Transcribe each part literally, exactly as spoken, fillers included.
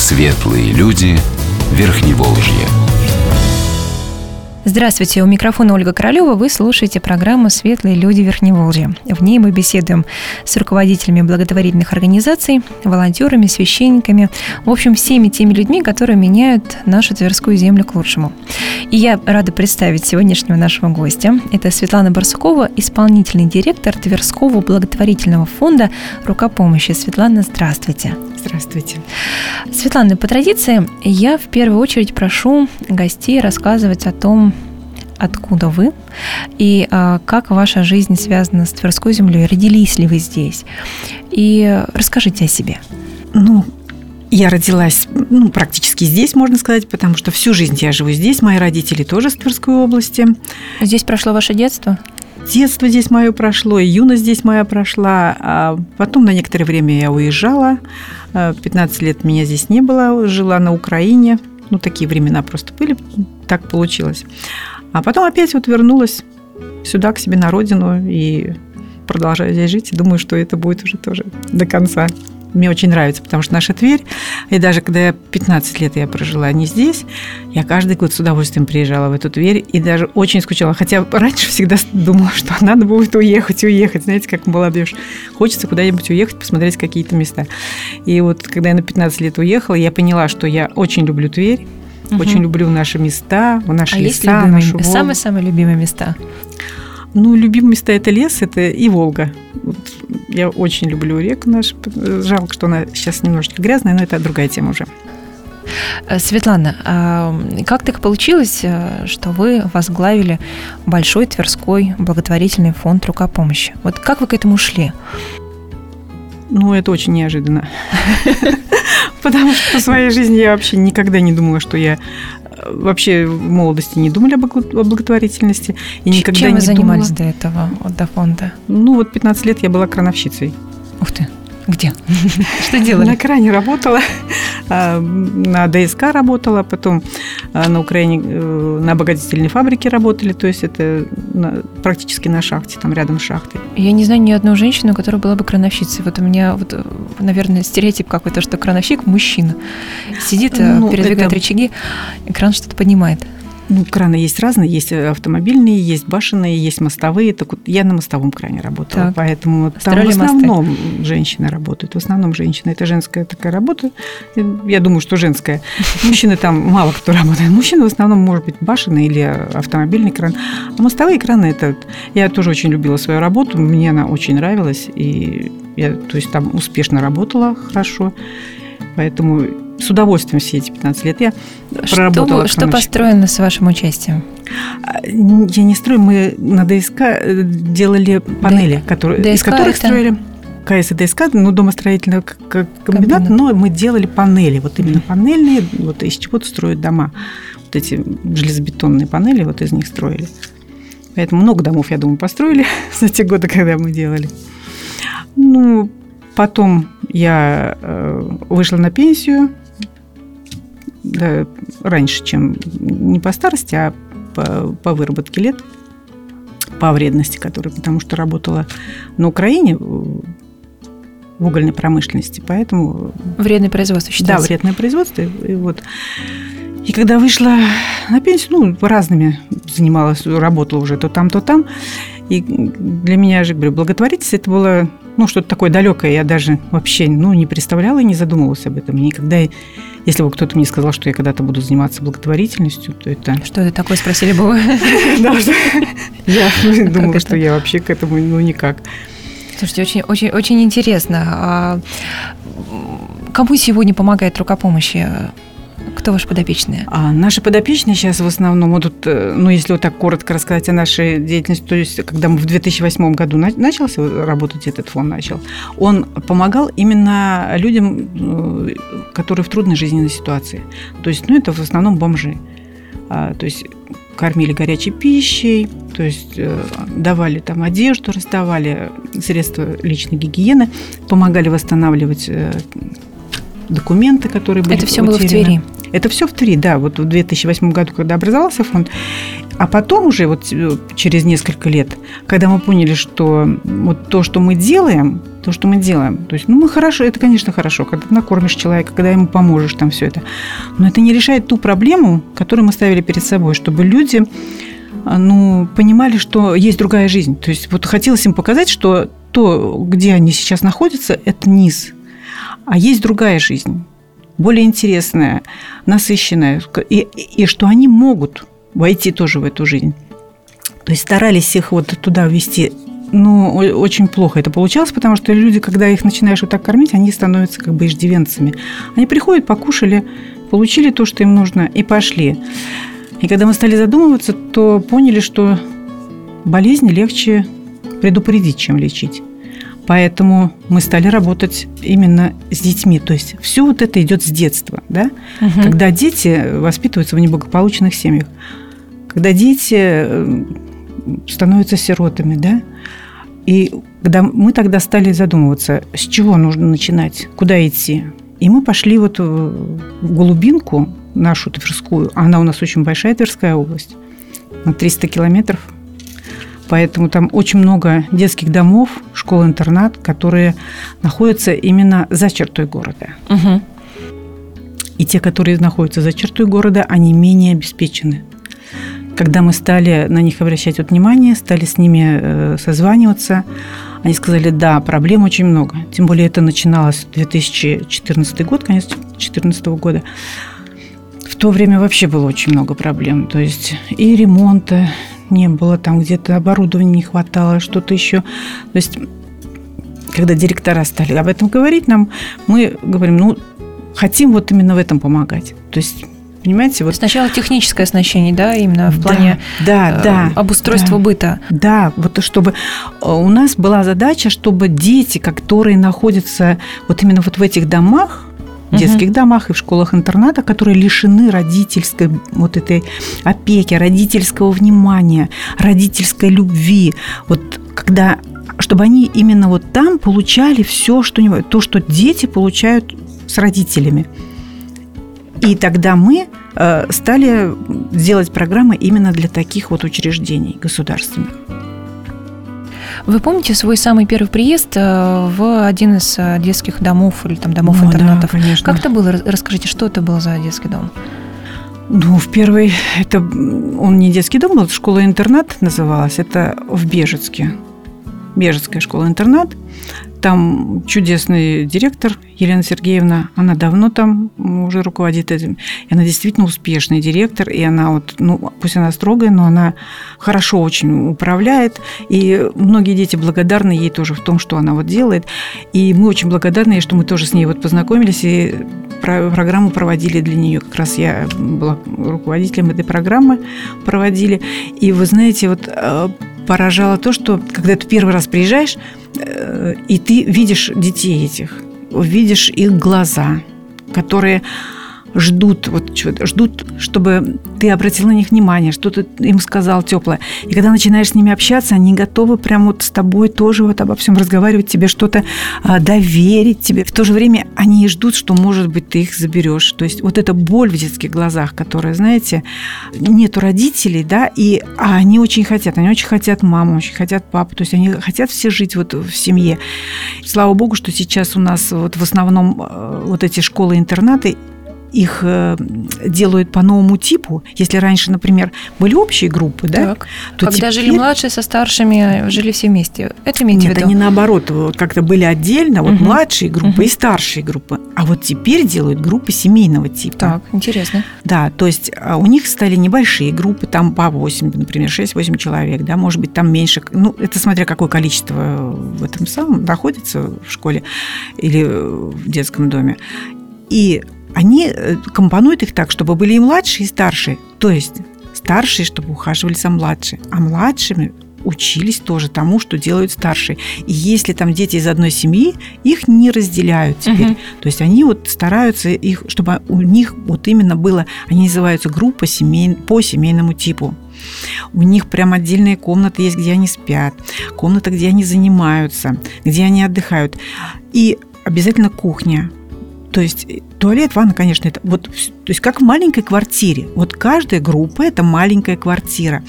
Светлые люди Верхневолжья. Здравствуйте, у микрофона Ольга Королева. Вы слушаете программу «Светлые люди Верхневолжья». В ней мы беседуем с руководителями благотворительных организаций, волонтерами, священниками, в общем, всеми теми людьми, которые меняют нашу Тверскую землю к лучшему. И я рада представить сегодняшнего нашего гостя. Это Светлана Барсукова, исполнительный директор Тверского благотворительного фонда «Рука помощи». Светлана, здравствуйте. Здравствуйте. Светлана, по традиции я в первую очередь прошу гостей рассказывать о том, откуда вы и а, как ваша жизнь связана с Тверской землей, родились ли вы здесь. И расскажите о себе. Ну, я родилась ну, практически здесь, можно сказать, потому что всю жизнь я живу здесь. Мои родители тоже с Тверской области. Здесь прошло ваше детство? Детство здесь мое прошло, и юность здесь моя прошла. А потом на некоторое время я уезжала. пятнадцать лет меня здесь не было, жила на Украине. Ну, такие времена просто были, так получилось. А потом опять вот вернулась сюда, к себе на родину, и продолжаю здесь жить. И думаю, что это будет уже тоже до конца. Мне очень нравится, потому что наша Тверь, и даже когда я пятнадцать лет я прожила не здесь, я каждый год с удовольствием приезжала в эту Тверь и даже очень скучала. Хотя раньше всегда думала, что надо будет уехать, уехать. Знаете, как молодежь. Хочется куда-нибудь уехать, посмотреть какие-то места. И вот когда я на пятнадцать лет уехала, я поняла, что я очень люблю Тверь, угу. очень люблю наши места, наши а леса, есть любимые, нашу Волгу. Самые-самые любимые места? Ну, любимые места – это лес, это и Волга. Вот я очень люблю реку нашу. Жалко, что она сейчас немножечко грязная, но это другая тема уже. Светлана, а как так получилось, что вы возглавили большой Тверской благотворительный фонд «Рука помощи»? Вот как вы к этому шли? Ну, это очень неожиданно. Потому что в своей жизни я вообще никогда не думала, что я вообще в молодости не думали о благотворительности. И никогда Чем не вы занимались думала... до этого, вот, до фонда? Ну, вот пятнадцать лет я была крановщицей. Ух ты! Где? Что делали? На кране работала, на ДСК работала, потом на Украине на обогатительной фабрике работали, то есть это практически на шахте, там рядом с шахтой. Я не знаю ни одну женщину, которая была бы крановщицей. Вот у меня, вот, наверное, стереотип какой-то, что крановщик – мужчина. Сидит, ну, передвигает это... рычаги, и кран что-то поднимает. Ну, краны есть разные, есть автомобильные, есть башенные, есть мостовые. Так вот, я на мостовом кране работала, так. Поэтому там в основном мосты. Женщины работают. В основном женщины. Это женская такая работа. Я думаю, что женская. Мужчины там мало кто работает. Мужчины в основном, может быть, башенный или автомобильный кран. А мостовые краны – это… Я тоже очень любила свою работу, мне она очень нравилась. И я, то есть, там успешно работала хорошо. Поэтому… С удовольствием все эти пятнадцать лет я проработала. Что, что построено с вашим участием? Я не строю, мы на ДСК делали панели, Д... которые, ДСК из которых это... строили КС и ДСК, ну, домостроительный комбинат, комбинат, но мы делали панели, вот именно панельные, вот из чего-то строят дома. Вот эти железобетонные панели, вот из них строили. Поэтому много домов, я думаю, построили за те годы, когда мы делали. Ну, потом я вышла на пенсию. Да, раньше, чем не по старости, а по, по выработке лет, по вредности, которой, потому что работала на Украине в угольной промышленности, поэтому… Вредное производство считается? Да, вредное производство. И, вот. И когда вышла на пенсию, ну, разными занималась, работала уже то там, то там. И для меня же, говорю, благотворительность – это было… Ну, что-то такое далекое, я даже вообще ну, не представляла и не задумывалась об этом. Никогда, если бы кто-то мне сказал, что я когда-то буду заниматься благотворительностью, то это… Что это такое, спросили бы вы? Я думала, что я вообще к этому ну никак. Слушайте, очень интересно. Кому сегодня помогает «Рука помощи»? Кто ваши подопечные? А наши подопечные сейчас в основном, вот тут, ну, если вот так коротко рассказать о нашей деятельности, то есть, когда мы в две тысячи восьмом году начался работать, этот фонд начал, он помогал именно людям, которые в трудной жизненной ситуации. То есть, ну, это в основном бомжи. То есть, кормили горячей пищей, то есть, давали там одежду, раздавали средства личной гигиены, помогали восстанавливать документы, которые были Это все утеряны. было в Твери? Это все в Твери, да. Вот в две тысячи восьмом году, когда образовался фонд, А потом уже вот через несколько лет, когда мы поняли, что вот то, что мы делаем, то, что мы делаем, то есть, ну, мы хорошо, это, конечно, хорошо, когда ты накормишь человека, когда ему поможешь, там все это, но это не решает ту проблему, которую мы ставили перед собой, чтобы люди, ну, понимали, что есть другая жизнь. То есть вот хотелось им показать, что то, где они сейчас находятся, это низ, а есть другая жизнь, более интересная, насыщенная, и, и что они могут войти тоже в эту жизнь. То есть старались их вот туда ввести. Ну, очень плохо это получалось, потому что люди, когда их начинаешь вот так кормить, они становятся как бы иждивенцами. Они приходят, покушали, получили то, что им нужно, и пошли. И когда мы стали задумываться, то поняли, что болезни легче предупредить, чем лечить. Поэтому мы стали работать именно с детьми. То есть все вот это идет с детства, да? Угу. Когда дети воспитываются в неблагополучных семьях, когда дети становятся сиротами, да? И когда мы тогда стали задумываться, с чего нужно начинать, куда идти. И мы пошли вот в глубинку нашу Тверскую. Она у нас очень большая, Тверская область, на триста километров. Поэтому там очень много детских домов, школ-интернат, которые находятся именно за чертой города. Угу. И те, которые находятся за чертой города, они менее обеспечены. Когда мы стали на них обращать вот внимание, стали с ними созваниваться, они сказали, да, проблем очень много. Тем более это начиналось две тысячи четырнадцатый год, конец две тысячи четырнадцатого года. В то время вообще было очень много проблем. То есть и ремонта не было, там где-то оборудования не хватало, что-то еще. То есть когда директора стали об этом говорить нам, мы говорим, ну, хотим вот именно в этом помогать. То есть, понимаете, вот... Сначала техническое оснащение, да, именно в плане да, да, э, обустройства да, быта. Да, вот чтобы у нас была задача, чтобы дети, которые находятся вот именно вот в этих домах, в детских домах и в школах-интернатах, которые лишены родительской вот этой опеки, родительского внимания, родительской любви. Вот когда, чтобы они именно вот там получали все, что не, то, что дети получают с родителями. И тогда мы э, стали делать программы именно для таких вот учреждений государственных. Вы помните свой самый первый приезд в один из детских домов или там домов-интернатов? Ну, да, конечно. Как это было? Расскажите, что это был за детский дом? Ну, в первый, это он не детский дом, был, школа-интернат называлась. Это в Бежецке. Бежецкая школа-интернат. Там чудесный директор Елена Сергеевна, она давно там уже руководит этим. И она действительно успешный директор, и она вот, ну, пусть она строгая, но она хорошо очень управляет. И многие дети благодарны ей тоже в том, что она вот делает. И мы очень благодарны, что мы тоже с ней вот познакомились и программу проводили для нее. Как раз я была руководителем этой программы, проводили. И вы знаете, вот поражало то, что когда ты первый раз приезжаешь, и ты видишь детей этих, видишь их глаза, которые ждут, вот, ждут, чтобы ты обратил на них внимание, что ты им сказал теплое. И когда начинаешь с ними общаться, они готовы прямо вот с тобой тоже вот обо всем разговаривать, тебе что-то а, доверить тебе. В то же время они ждут, что, может быть, ты их заберешь. То есть вот эта боль в детских глазах, которая, знаете, нету родителей, да, и, а они очень хотят, они очень хотят маму, очень хотят папу, то есть они хотят все жить вот в семье. Слава богу, что сейчас у нас вот в основном вот эти школы-интернаты, их делают по новому типу. Если раньше, например, были общие группы, так, да, то когда теперь... жили младшие со старшими, жили все вместе. Это имеете в виду? Нет, они наоборот, как-то были отдельно, вот угу. младшие группы угу. и старшие группы. А вот теперь делают группы семейного типа. Так, интересно. Да, то есть у них стали небольшие группы, там по восемь, например, шесть-восемь человек, да, может быть, там меньше. Ну, это смотря какое количество в этом самом находится в школе или в детском доме. И они компонуют их так, чтобы были и младшие, и старшие. То есть старшие, чтобы ухаживали за младшими, а младшими учились тоже тому, что делают старшие. И если там дети из одной семьи, их не разделяют теперь. Угу. То есть они вот стараются, их, чтобы у них вот именно было, они называются группа семей, по семейному типу. У них прям отдельные комнаты есть, где они спят, комната, где они занимаются, где они отдыхают. И обязательно кухня. То есть туалет, ванна, конечно, это вот, то есть как в маленькой квартире. Вот каждая группа – это маленькая квартира.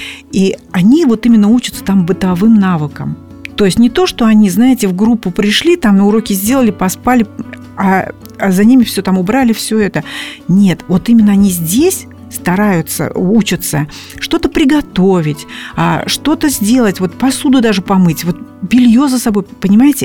И они вот именно учатся там бытовым навыкам. То есть не то, что они, знаете, в группу пришли, там на уроки сделали, поспали, а, а за ними все там убрали, все это. Нет, вот именно они здесь стараются, учатся что-то приготовить, что-то сделать, вот посуду даже помыть, вот белье за собой, понимаете?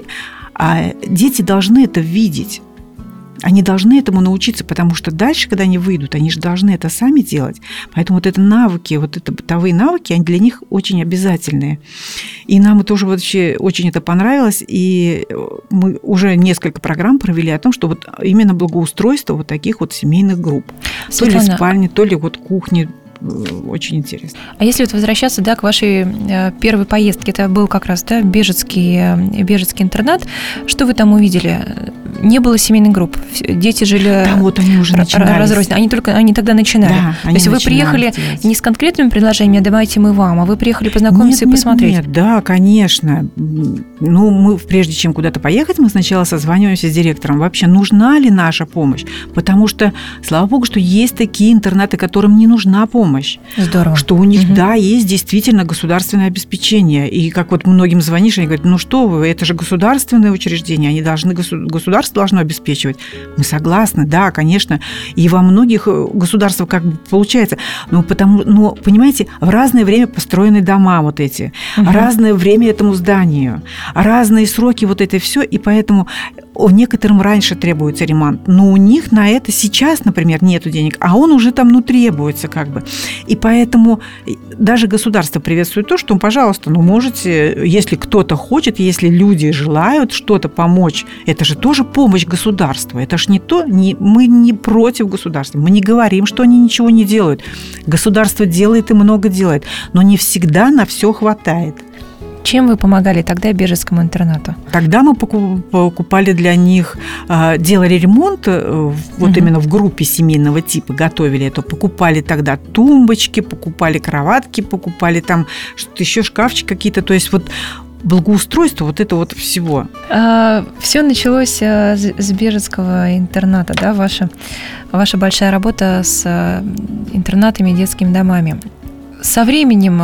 А дети должны это видеть. Они должны этому научиться, потому что дальше, когда они выйдут, они же должны это сами делать. Поэтому вот это навыки, вот это бытовые навыки, они для них очень обязательные. И нам тоже вообще очень это понравилось. И мы уже несколько программ провели о том, что вот именно благоустройство вот таких вот семейных групп. Светлана, то ли спальни, то ли вот кухни. Очень интересно. А если вот возвращаться, да, к вашей э, первой поездке, это был как раз, да, Бежецкий, э, Бежецкий интернат, что вы там увидели? Не было семейных групп, дети жили там вот они уже разрозненно, они только они тогда начинали. Да, они То есть вы приехали делать. Не с конкретными предложениями, давайте мы вам, а вы приехали познакомиться нет, и посмотреть. Нет, да, конечно. Ну, мы, прежде чем куда-то поехать, мы сначала созваниваемся с директором. Вообще, нужна ли наша помощь? Потому что, слава богу, что есть такие интернаты, которым не нужна помощь. Здорово. Что у них, угу. да, есть действительно государственное обеспечение. И как вот многим звонишь, они говорят, ну что вы, это же государственное учреждение, они должны, государство должно обеспечивать. Мы согласны, да, конечно. И во многих государствах как бы получается. Но, потому, но понимаете, в разное время построены дома вот эти, угу. разное время этому зданию, разные сроки вот это все, и поэтому некоторым раньше требуется ремонт, но у них на это сейчас, например, нету денег, а он уже там, ну, требуется как бы. И поэтому даже государство приветствует то, что, пожалуйста, ну, можете, если кто-то хочет, если люди желают что-то помочь, это же тоже помощь государства. Это же не то, не, мы не против государства, мы не говорим, что они ничего не делают. Государство делает и много делает, но не всегда на все хватает. Чем вы помогали тогда Бежецкому интернату? Тогда мы покупали для них, делали ремонт, вот угу. именно в группе семейного типа, готовили это, покупали тогда тумбочки, покупали кроватки, покупали там что-то еще, шкафчики какие-то, то есть вот благоустройство вот это вот всего. А, все началось с Бежецкого интерната, да, ваша, ваша большая работа с интернатами и детскими домами. Со временем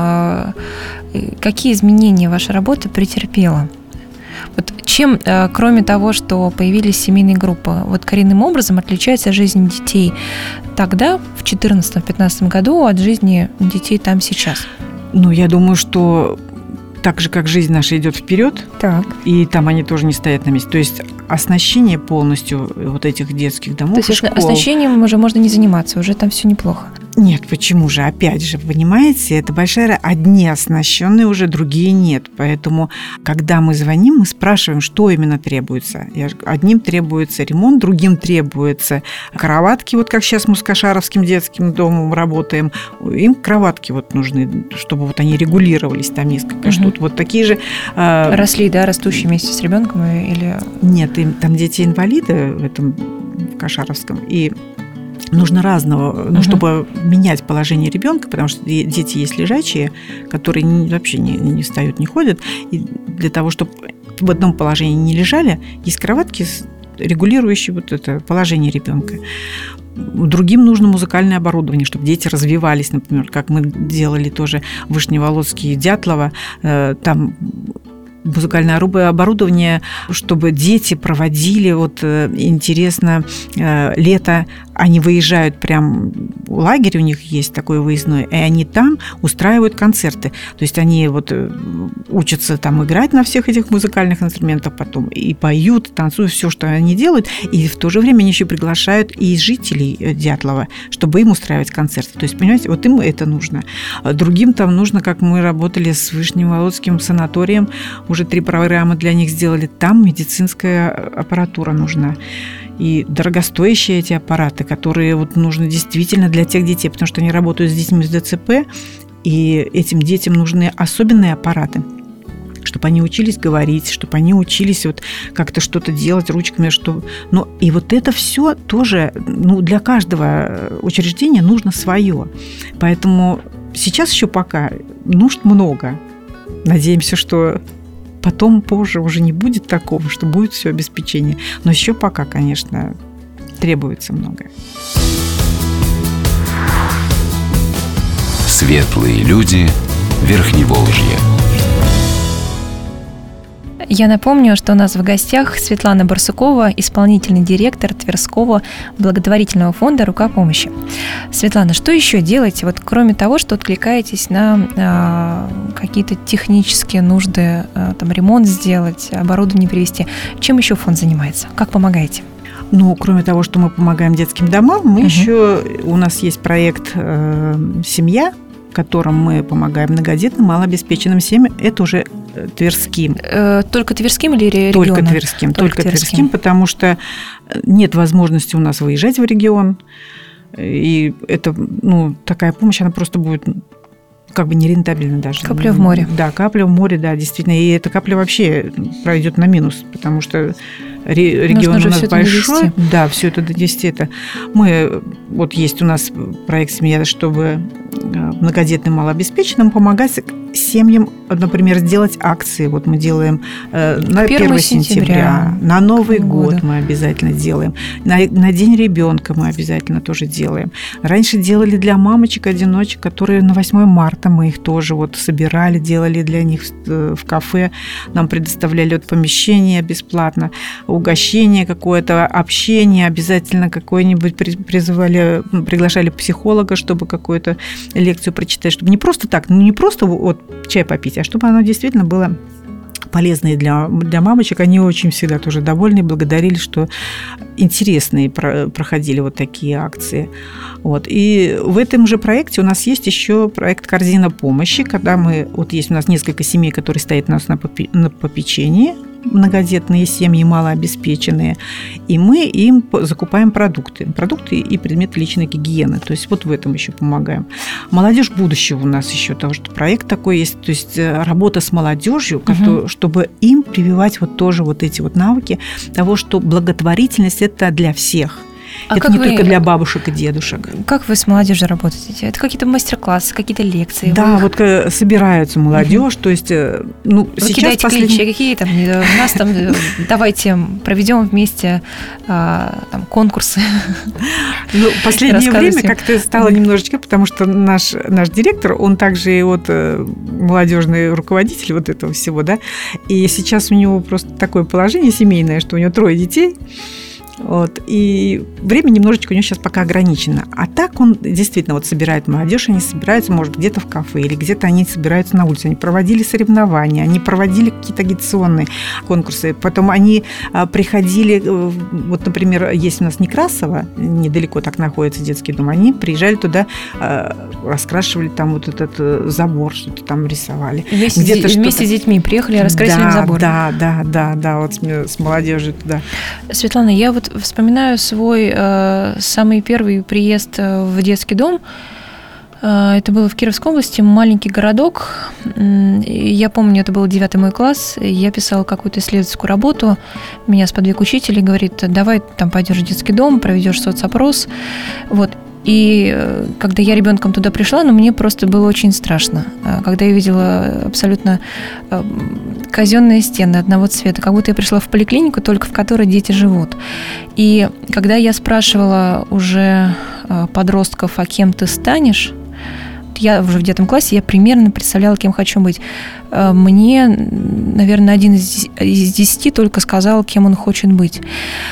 какие изменения ваша работа претерпела? Вот чем, кроме того, что появились семейные группы, вот коренным образом отличается жизнь детей тогда, в четырнадцатом-пятнадцатом году, от жизни детей там сейчас? Ну, я думаю, что так же, как жизнь наша идет вперед, так. и там они тоже не стоят на месте. То есть оснащение полностью вот этих детских домов. То есть школ. Оснащением уже можно не заниматься, уже там все неплохо. Нет, почему же? Опять же, понимаете, это большая... Одни оснащенные уже, другие нет. Поэтому, когда мы звоним, мы спрашиваем, что именно требуется. Одним требуется ремонт, другим требуется кроватки. Вот как сейчас мы с Кошаровским детским домом работаем. Им кроватки вот нужны, чтобы вот они регулировались, там несколько угу. штук. Вот такие же... Росли, да, растущие вместе с ребенком или... Нет, им, там дети-инвалиды в этом в Кошаровском. И нужно разного, ну, uh-huh. чтобы менять положение ребенка, потому что дети есть лежачие, которые не, вообще не, не встают, не ходят. И для того, чтобы в одном положении не лежали, есть кроватки, регулирующие вот это положение ребенка. Другим нужно музыкальное оборудование, чтобы дети развивались, например, как мы делали тоже в Вышневолодске и Дятлово. Там музыкальное оборудование, чтобы дети проводили, вот интересно, лето, они выезжают прям, лагерь у них есть такой выездной, и они там устраивают концерты. То есть они вот учатся там играть на всех этих музыкальных инструментах потом, и поют, танцуют, все, что они делают, и в то же время они еще приглашают и жителей Дятлова, чтобы им устраивать концерты. То есть, понимаете, вот им это нужно. Другим там нужно, как мы работали с Вышневолодским санаторием, уже три программы для них сделали, там медицинская аппаратура нужна. И дорогостоящие эти аппараты, которые вот нужны действительно для тех детей, потому что они работают с детьми с ДЦП, и этим детям нужны особенные аппараты, чтобы они учились говорить, чтобы они учились вот как-то что-то делать ручками. Что... Ну, и вот это все тоже, ну, для каждого учреждения нужно свое. Поэтому сейчас еще пока нужд много. Надеемся, что потом, позже уже не будет такого, что будет все обеспечение. Но еще пока, конечно, требуется многое. Светлые люди Верхневолжья. Я напомню, что у нас в гостях Светлана Барсукова, исполнительный директор Тверского благотворительного фонда «Рука помощи». Светлана, что еще делаете, вот кроме того, что откликаетесь на э, какие-то технические нужды, э, там, ремонт сделать, оборудование привезти? Чем еще фонд занимается? Как помогаете? Ну, кроме того, что мы помогаем детским домам, мы Угу. еще, у нас есть проект э, «Семья», в котором мы помогаем многодетным, малообеспеченным семьям. Это уже Тверским. Э, только Тверским или регионом? Только Тверским. Только, только Тверским. Тверским, потому что нет возможности у нас выезжать в регион. И это, ну, такая помощь, она просто будет как бы нерентабельна даже. Капля в море. Да, капля в море, да, действительно. И эта капля вообще пройдет на минус, потому что регион Нужно у нас большой. Довести. Да, все это довести. Это мы, вот есть у нас проект «Семья», чтобы многодетным малообеспеченным помогать семьям, например, сделать акции. Вот мы делаем э, на первое сентября, на Новый год года. Мы обязательно делаем, на, на День ребенка мы обязательно тоже делаем. Раньше делали для мамочек-одиночек, которые на восьмое марта мы их тоже вот собирали, делали для них в, в кафе, нам предоставляли вот помещение бесплатно, угощение какое-то, общение, обязательно какое-нибудь призывали, приглашали психолога, чтобы какую-то лекцию прочитать, чтобы не просто так, ну не просто вот чай попить, а чтобы оно действительно было полезные для, для мамочек. Они очень всегда тоже довольны, благодарили, что интересные про, проходили вот такие акции. Вот. И в этом же проекте у нас есть еще проект «Корзина помощи», когда мы, вот есть у нас несколько семей, которые стоят у нас на, попи, на попечении, многодетные семьи, малообеспеченные, и мы им закупаем продукты, продукты и предметы личной гигиены. То есть вот в этом еще помогаем. Молодежь будущего у нас еще того, что проект такой есть, то есть работа с молодежью, угу. чтобы им прививать вот тоже вот эти вот навыки того, что благотворительность – это для всех. А это не вы, только для бабушек и дедушек. Как вы с молодежью работаете? Это какие-то мастер-классы, какие-то лекции? Да, вы... вот собираются молодежь, угу. то есть, ну, вы сейчас кидаете послед... кличи, какие там, у нас там, давайте проведем вместе там конкурсы. Ну, последнее время как-то стало немножечко, потому что наш, наш директор, он также и вот молодежный руководитель вот этого всего, да, и сейчас у него просто такое положение семейное, что у него трое детей. Вот. И время немножечко у него сейчас пока ограничено. А так он действительно вот собирает молодежь, они собираются, может, где-то в кафе или где-то они собираются на улице. Они проводили соревнования, они проводили какие-то агитационные конкурсы. Потом они приходили, вот, например, есть у нас Некрасово, недалеко так находится детский дом, они приезжали туда, раскрашивали там вот этот забор, что-то там рисовали. Вместе, где-то с, вместе с детьми приехали, раскрасили да, забор. Да, да, да, да, вот с, с молодежью туда. Светлана, я вот вспоминаю свой э, самый первый приезд в детский дом. Э, это было в Кировской области, маленький городок. Я помню, это был девятый мой класс. Я писала какую-то исследовательскую работу. Меня сподвиг учитель и говорит: давай там пойдешь в детский дом, проведешь соцопрос. Вот. И когда я ребенком туда пришла, ну, мне просто было очень страшно. Когда я видела абсолютно казенные стены одного цвета, как будто я пришла в поликлинику, только в которой дети живут. И когда я спрашивала уже подростков, а кем ты станешь, я уже в девятом классе, я примерно представляла, кем хочу быть. Мне, наверное, один из десяти только сказал, кем он хочет быть.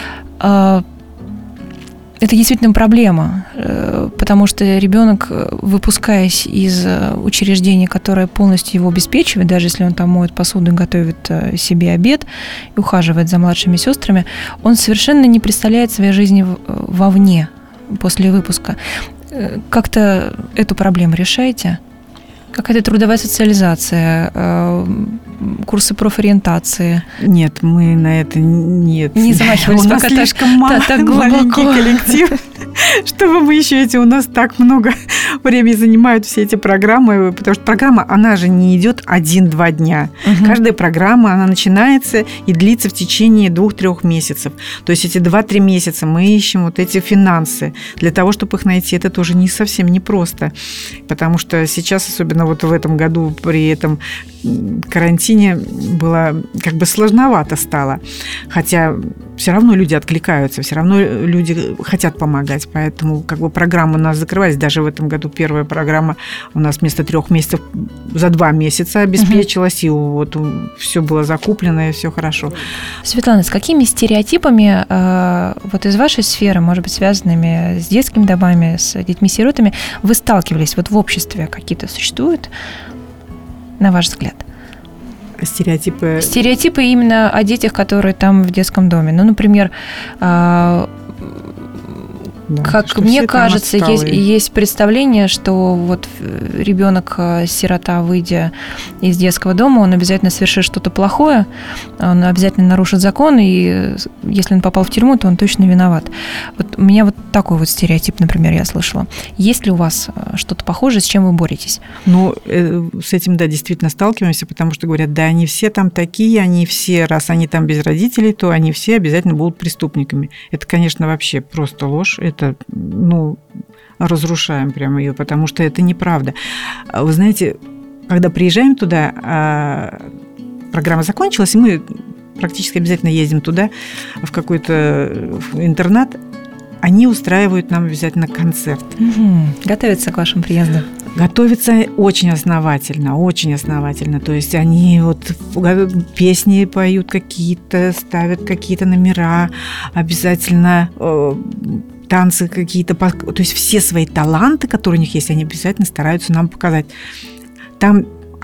Это действительно проблема, потому что ребенок, выпускаясь из учреждения, которое полностью его обеспечивает, даже если он там моет посуду и готовит себе обед и ухаживает за младшими сестрами, он совершенно не представляет своей жизни вовне после выпуска. Как-то эту проблему решаете? Какая-то трудовая социализация, курсы профориентации? Нет, мы на это нет. Не замахивались, у нас пока слишком так, мало, так маленький коллектив, чтобы мы еще эти, у нас так много времени занимают все эти программы, потому что программа, она же не идет один-два дня. Угу. Каждая программа, она начинается и длится в течение двух-трех месяцев. То есть эти два-три месяца мы ищем вот эти финансы. Для того, чтобы их найти, это тоже не совсем непросто, потому что сейчас, особенно вот в этом году при этом карантине, было как бы сложновато стало. Хотя все равно люди откликаются, все равно люди хотят помогать. Поэтому как бы программы у нас закрывались. Даже в этом году первая программа у нас вместо трех месяцев за два месяца обеспечилась, угу. и вот все было закуплено, и все хорошо. Светлана, с какими стереотипами э, вот из вашей сферы, может быть, связанными с детскими домами, с детьми-сиротами, вы сталкивались? Вот в обществе какие-то существуют, на ваш взгляд? Стереотипы... Стереотипы именно о детях, которые там в детском доме. Ну, например, да, как мне кажется, есть, есть представление, что вот ребенок, сирота, выйдя из детского дома, он обязательно совершит что-то плохое, он обязательно нарушит закон, и если он попал в тюрьму, то он точно виноват. Вот у меня вот такой вот стереотип, например, я слышала. Есть ли у вас что-то похожее, с чем вы боретесь? Ну, с этим, да, действительно сталкиваемся, потому что говорят, да, они все там такие, они все, раз они там без родителей, то они все обязательно будут преступниками. Это, конечно, вообще просто ложь. Это, ну, разрушаем прямо ее, потому что это неправда. Вы знаете, когда приезжаем туда, программа закончилась, и мы практически обязательно ездим туда, в какой-то интернат, они устраивают нам обязательно концерт. Угу. Готовятся к вашему приезду? Готовятся очень основательно, очень основательно. То есть они вот песни поют какие-то, ставят какие-то номера, обязательно э, танцы какие-то. То есть все свои таланты, которые у них есть, они обязательно стараются нам показать. Там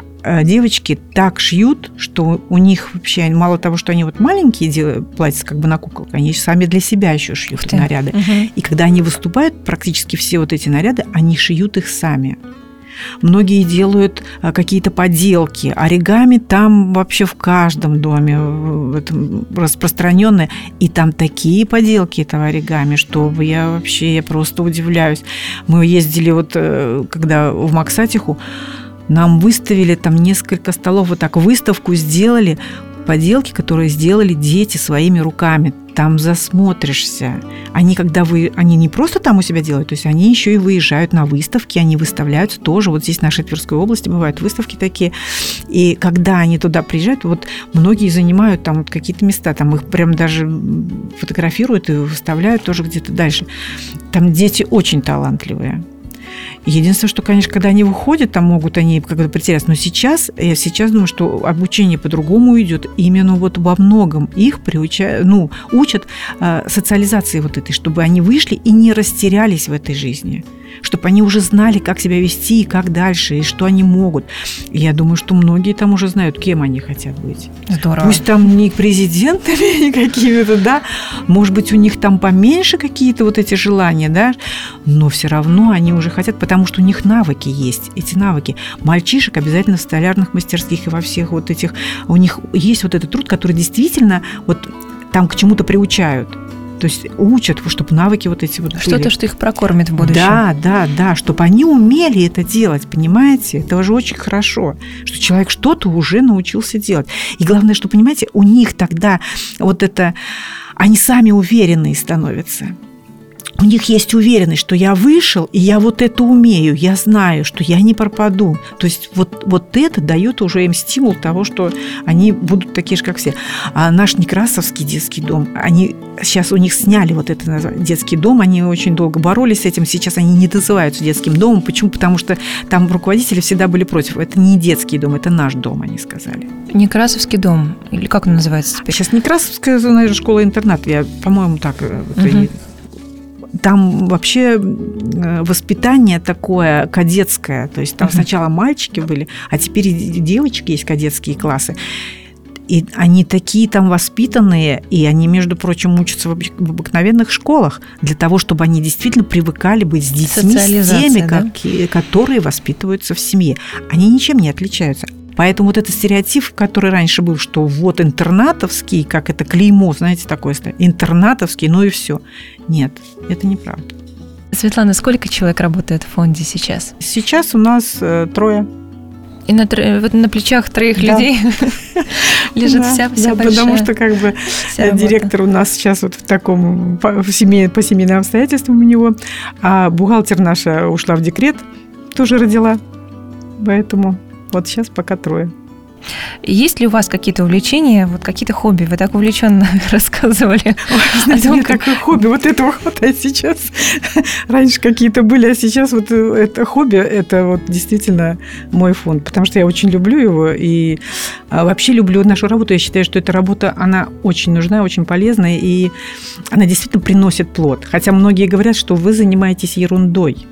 девочки так шьют, что у них вообще мало того, что они вот маленькие делают платья как бы на куколку, они сами для себя еще шьют наряды. Угу. И когда они выступают, практически все вот эти наряды, они шьют их сами. Многие делают какие-то поделки. Оригами там вообще в каждом доме в этом распространенные. И там такие поделки этого оригами, что я вообще я просто удивляюсь. Мы ездили вот когда в Максатиху, нам выставили там несколько столов, вот так выставку сделали, поделки, которые сделали дети своими руками. Там засмотришься. Они, когда вы, они не просто там у себя делают, то есть они еще и выезжают на выставки, они выставляются тоже. Вот здесь в нашей Тверской области бывают выставки такие. И когда они туда приезжают, вот многие занимают там вот какие-то места, там их прям даже фотографируют и выставляют тоже где-то дальше. Там дети очень талантливые. Единственное, что, конечно, когда они выходят, там могут они как-то потеряться. Но сейчас, я сейчас думаю, что обучение по-другому идет. Именно вот во многом их приучают, ну, учат э, социализации вот этой, чтобы они вышли и не растерялись в этой жизни. Чтобы они уже знали, как себя вести, и как дальше, и что они могут. И я думаю, что многие там уже знают, кем они хотят быть. Здорово. Пусть там не президентами какими-то, да, может быть, у них там поменьше какие-то вот эти желания, да, но все равно они уже хотят, потому что у них навыки есть, эти навыки. Мальчишек обязательно в столярных мастерских и во всех вот этих, у них есть вот этот труд, который действительно вот там к чему-то приучают. То есть учат, чтобы навыки вот эти вот были. Что-то, что их прокормит в будущем. Да, да, да, чтобы они умели это делать, понимаете? Это уже очень хорошо, что человек что-то уже научился делать. И главное, что, понимаете, у них тогда вот это... Они сами уверенные становятся. У них есть уверенность, что я вышел, и я вот это умею, я знаю, что я не пропаду. То есть вот, вот это дает уже им стимул того, что они будут такие же, как все. А наш Некрасовский детский дом, они сейчас у них сняли вот это название детский дом, они очень долго боролись с этим, сейчас они не называются детским домом. Почему? Потому что там руководители всегда были против. Это не детский дом, это наш дом, они сказали. Некрасовский дом, или как он называется теперь? Сейчас Некрасовская, наверное, школа-интернат, я, по-моему, так... Угу. Там вообще воспитание такое кадетское. То есть там uh-huh. сначала мальчики были, а теперь и девочки есть, кадетские классы. И они такие там воспитанные, и они, между прочим, учатся в обыкновенных школах для того, чтобы они действительно привыкали быть с детьми, с теми, да? как, которые воспитываются в семье. Они ничем не отличаются. Поэтому вот этот стереотип, который раньше был, что вот интернатовский, как это клеймо, знаете, такое, интернатовский, ну и все. Нет, это неправда. Светлана, сколько человек работает в фонде сейчас? Сейчас у нас э, трое. И на, вот на плечах троих да. людей лежит да, вся, вся да, большая потому что как бы директор у нас сейчас вот в таком, по, в семье, по семейным обстоятельствам у него, а бухгалтер наша ушла в декрет, тоже родила, поэтому... Вот сейчас пока трое. Есть ли у вас какие-то увлечения, вот какие-то хобби? Вы так увлеченно рассказывали. Знаете, у меня такое хобби, вот этого хватает сейчас. Раньше какие-то были, а сейчас вот это хобби, это вот действительно мой фонд, потому что я очень люблю его и вообще люблю нашу работу. Я считаю, что эта работа, она очень нужна, очень полезная, и она действительно приносит плод. Хотя многие говорят, что вы занимаетесь ерундой.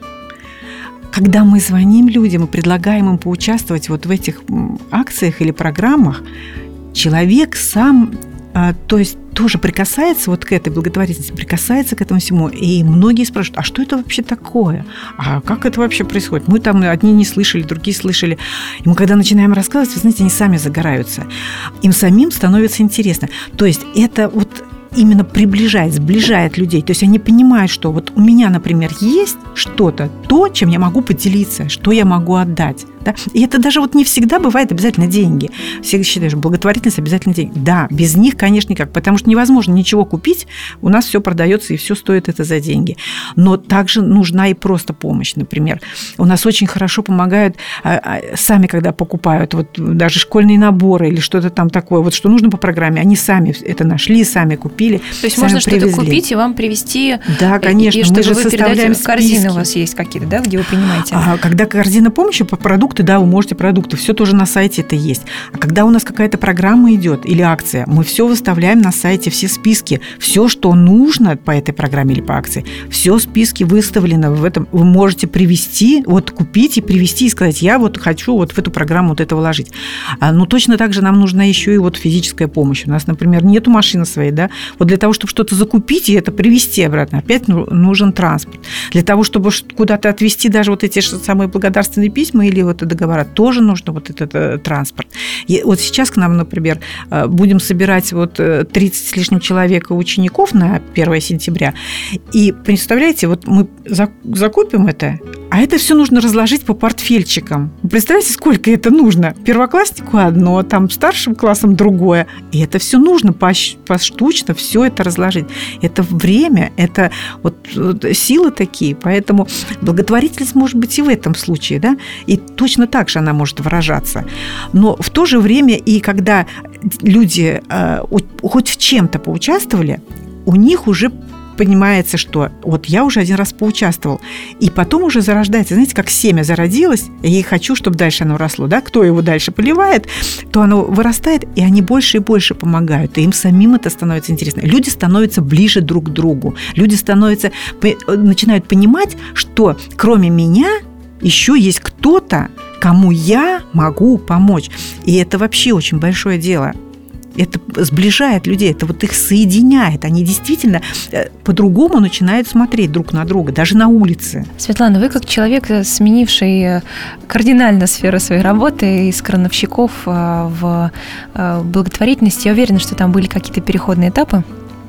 Когда мы звоним людям и предлагаем им поучаствовать вот в этих акциях или программах, человек сам, то есть тоже прикасается вот к этой благотворительности, прикасается к этому всему. И многие спрашивают, а что это вообще такое? А как это вообще происходит? Мы там одни не слышали, другие слышали. И мы когда начинаем рассказывать, вы знаете, они сами загораются. Им самим становится интересно. То есть это вот именно приближает, сближает людей. То есть они понимают, что вот у меня, например, есть что-то, то, чем я могу поделиться, что я могу отдать. Да? И это даже вот не всегда бывает обязательно деньги. Все считают, что благотворительность обязательно деньги. Да, без них, конечно, никак, потому что невозможно ничего купить, у нас все продается и все стоит это за деньги. Но также нужна и просто помощь, например. У нас очень хорошо помогают сами, когда покупают вот даже школьные наборы или что-то там такое, вот что нужно по программе, они сами это нашли, сами купили. То есть можно что-то купить и вам привезти? Да, конечно. И, и мы же составляем корзины у вас есть какие-то, да, где вы понимаете? А когда корзина помощи по продукту, да, вы можете продукты, все тоже на сайте это есть. А когда у нас какая-то программа идет или акция, мы все выставляем на сайте, все списки, все, что нужно по этой программе или по акции, все списки выставлены в этом. Вы можете привезти, вот купить и привезти и сказать, я вот хочу вот в эту программу вот это вложить. А, ну, точно так же нам нужна еще и вот физическая помощь. У нас, например, нету машины своей, да, вот для того, чтобы что-то закупить и это привезти обратно, опять нужен транспорт. Для того, чтобы куда-то отвезти даже вот эти самые благодарственные письма или вот договора, тоже нужно вот этот э, транспорт. И вот сейчас к нам, например, э, будем собирать вот тридцать с лишним человек учеников на первое сентября. И представляете, вот мы закупим это, а это все нужно разложить по портфельчикам. Вы представляете, сколько это нужно? Первокласснику одно, там старшим классом другое. И это все нужно поштучно все это разложить. Это время, это вот, вот силы такие. Поэтому благотворительность может быть и в этом случае, да? И точно так же она может выражаться. Но в то же время и когда люди э, хоть в чем-то поучаствовали, у них уже понимается, что вот я уже один раз поучаствовал, и потом уже зарождается, знаете, как семя зародилось, и я хочу, чтобы дальше оно росло, да, кто его дальше поливает, то оно вырастает, и они больше и больше помогают, и им самим это становится интересно. Люди становятся ближе друг к другу, люди становятся, начинают понимать, что кроме меня еще есть кто-то, кому я могу помочь, и это вообще очень большое дело. Это сближает людей, это вот их соединяет. Они действительно по-другому начинают смотреть друг на друга, даже на улице. Светлана, вы как человек, сменивший кардинально сферу своей работы из крановщиков в благотворительность, я уверена, что там были какие-то переходные этапы.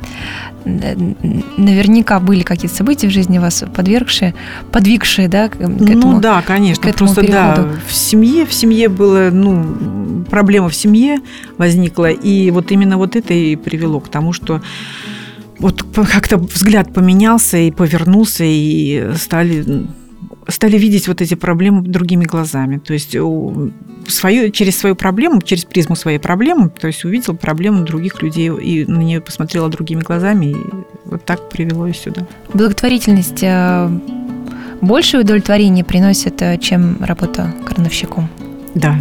Наверняка были какие-то события в жизни вас подвергшие, подвигшие, да, к этому. Ну да, конечно, просто переходу. Да, в семье, в семье было, ну, проблема в семье возникла, и вот именно вот это и привело к тому, что вот как-то взгляд поменялся и повернулся, и стали стали видеть вот эти проблемы другими глазами. То есть свою, через свою проблему, через призму своей проблемы, то есть увидел проблему других людей и на нее посмотрела другими глазами, и вот так привело ее сюда. Благотворительность больше удовлетворения приносит, чем работа крановщиком? Да.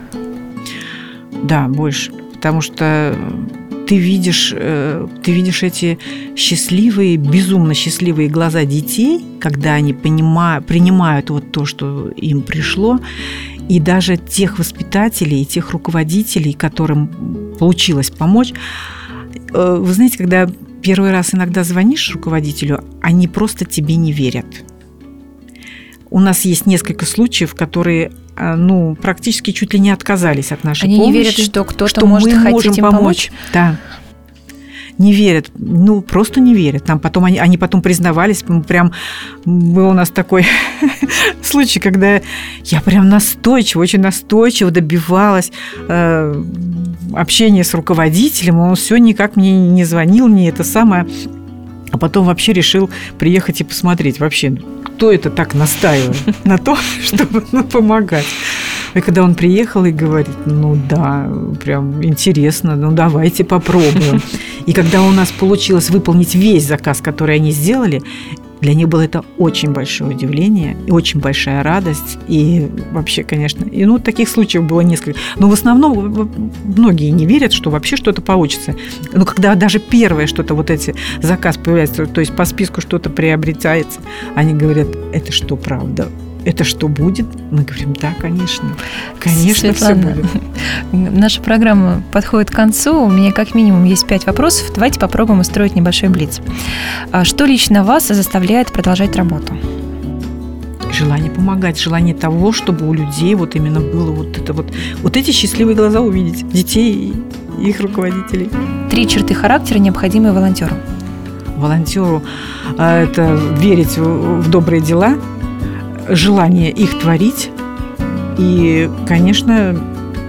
Да, больше. Потому что ты видишь, ты видишь эти счастливые, безумно счастливые глаза детей, когда они понимают, принимают вот то, что им пришло, и даже тех воспитателей, тех руководителей, которым получилось помочь. Вы знаете, когда первый раз иногда звонишь руководителю, они просто тебе не верят. У нас есть несколько случаев, которые, ну, практически чуть ли не отказались от нашей Они помощи. Они не верят, что кто-то что может мы хотеть можем им помочь. помочь? Да. Не верят, ну, просто не верят. Там потом они, они потом признавались, прям был у нас такой случай, когда я прям настойчиво, очень настойчиво добивалась э, общения с руководителем, он все никак мне не звонил, не это самое. А потом вообще решил приехать и посмотреть вообще, кто это так настаивает на то, чтобы помогать. И когда он приехал и говорит, ну да, прям интересно, ну давайте попробуем. И когда у нас получилось выполнить весь заказ, который они сделали, для них было это очень большое удивление и очень большая радость. И вообще, конечно, и, ну, таких случаев было несколько. Но в основном многие не верят, что вообще что-то получится. Но когда даже первое что-то, вот эти заказ появляется, то есть по списку что-то приобретается, они говорят, это что, правда? Это что будет? Мы говорим, да, конечно. Конечно, Светлана, все будет. Наша программа подходит к концу. У меня как минимум есть пять вопросов. Давайте попробуем устроить небольшой блиц. Что лично вас заставляет продолжать работу? Желание помогать, желание того, чтобы у людей вот именно было вот это вот, вот эти счастливые глаза увидеть детей и их руководителей. Три черты характера, необходимые волонтеру. Волонтеру это верить в добрые дела, желание их творить и, конечно,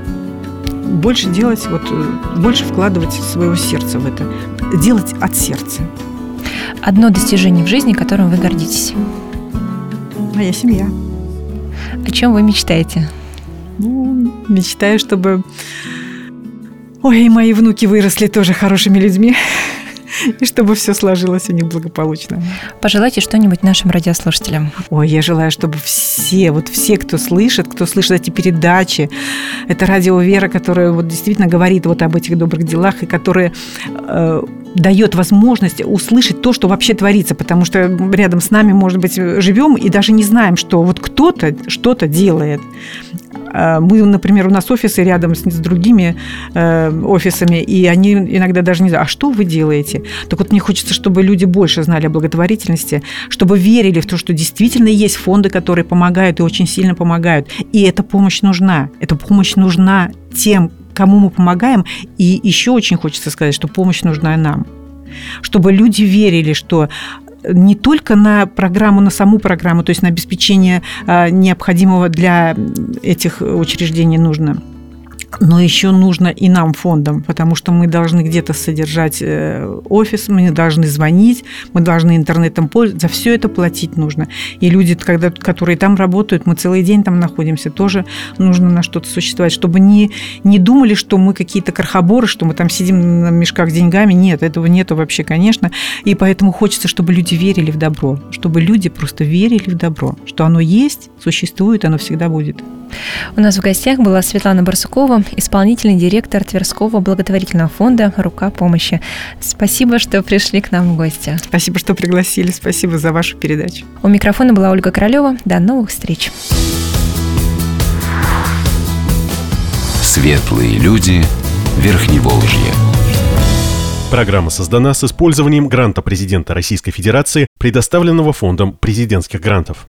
больше делать, вот, больше вкладывать своего сердца в это, делать от сердца. Одно достижение в жизни, которым вы гордитесь. Моя семья. О чем вы мечтаете? Ну, мечтаю, чтобы, ой, мои внуки выросли тоже хорошими людьми. И чтобы все сложилось у них благополучно. Пожелайте что-нибудь нашим радиослушателям. Ой, я желаю, чтобы все, вот все, кто слышит, кто слышит эти передачи, это радио «Вера», которое вот действительно говорит вот об этих добрых делах и которое э, дает возможность услышать то, что вообще творится, потому что рядом с нами, может быть, живем и даже не знаем, что вот кто-то что-то делает. Мы, например, у нас офисы рядом с, с другими э, офисами, и они иногда даже не знают, а что вы делаете? Так вот, мне хочется, чтобы люди больше знали о благотворительности, чтобы верили в то, что действительно есть фонды, которые помогают и очень сильно помогают. И эта помощь нужна. Эта помощь нужна тем, кому мы помогаем. И еще очень хочется сказать, что помощь нужна нам. Чтобы люди верили, что не только на программу, на саму программу, то есть на обеспечение необходимого для этих учреждений нужно, но еще нужно и нам, фондам, потому что мы должны где-то содержать офис, мы должны звонить, мы должны интернетом пользоваться, за все это платить нужно. И люди, когда, которые там работают, мы целый день там находимся, тоже нужно на что-то существовать, чтобы не, не думали, что мы какие-то крохоборы, что мы там сидим на мешках с деньгами. Нет, этого нету вообще, конечно. И поэтому хочется, чтобы люди верили в добро, чтобы люди просто верили в добро, что оно есть, существует, оно всегда будет. У нас в гостях была Светлана Барсукова, исполнительный директор Тверского благотворительного фонда «Рука помощи». Спасибо, что пришли к нам в гости. Спасибо, что пригласили. Спасибо за вашу передачу. У микрофона была Ольга Королева. До новых встреч. Светлые люди Верхневолжья. Программа создана с использованием гранта президента Российской Федерации, предоставленного Фондом президентских грантов.